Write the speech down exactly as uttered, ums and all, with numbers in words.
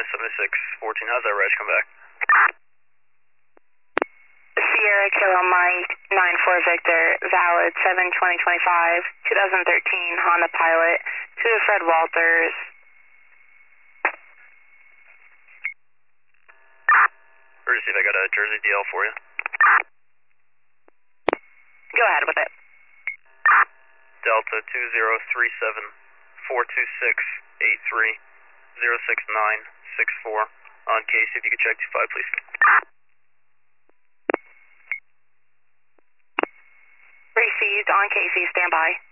minus seventy-six fourteen. How's that reg come back? Sierra Kilo Mike nine four Victor, valid seven twenty twenty-five, twenty thirteen Honda Pilot to the Fred Walters. Or to see if I got a Jersey D L for you. Go ahead with it. Delta two zero three seven four two six eight three zero six nine six four. On case, if you could check two five, please. Received on Casey, stand by.